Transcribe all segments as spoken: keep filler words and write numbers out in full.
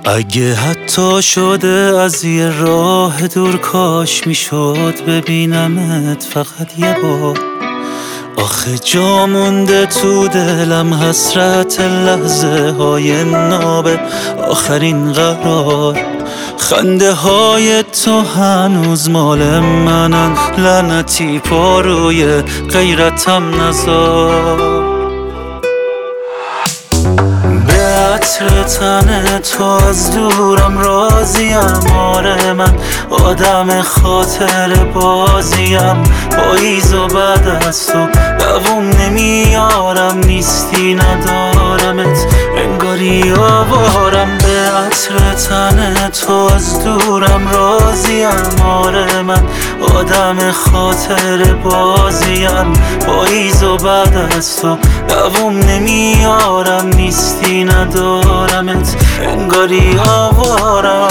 اگه حتی شده از یه راه دور کاش میشد ببینمت فقط یه بار. آخه جا مونده تو دلم حسرت لحظه های ناب آخرین قرار. خنده های تو هنوز مال منن، لعنتی پاروی غیرتم نزار. به عطر تن تو از دورم راضیم، آره من آدم خاطر بازیم. پاییز و بعد از تو دووم نمیارم، نیستی ندارمت انگاری آوارم. به عطر تن تو از دورم راضیم، آره من آدم خاطر بازیم. پاییز و بعد از تو دووم نمیارم، نیستی ندارمت انگاری آوارم.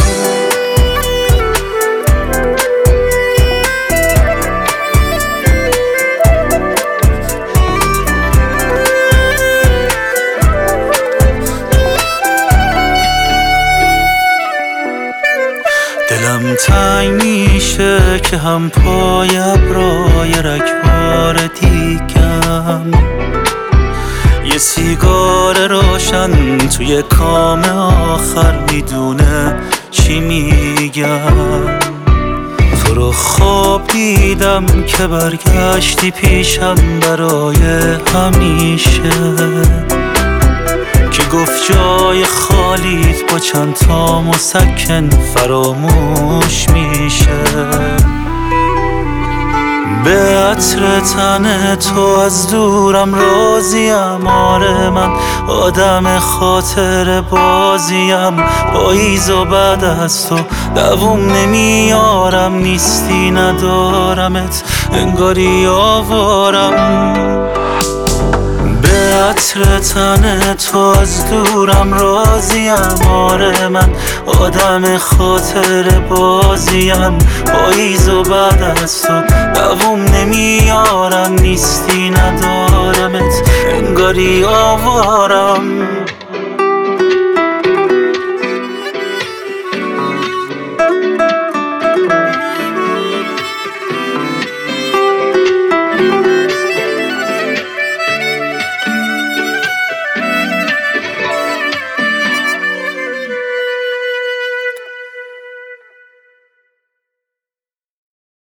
دلم تنگ میشه که هم پای ابرای رگبار دیگم، یه سیگار روشن توی کام آخر میدونه چی میگم. تو رو خواب دیدم که برگشتی پیشم برای همیشه، که گفت جای خالیت با چند تا مسکن فراموش میشه. به عطر تن تو از دورم راضیم، آره من آدم خاطر بازیم. پاییز و بعد از تو دووم نمیارم، نیستی ندارمت انگاری آوارم. به عطر تن تو از دورم راضیم، آره من آدم خاطر بازیم. پاییز و بعد از تو دووم نمیارم، نیستی ندارمت انگاری آوارم.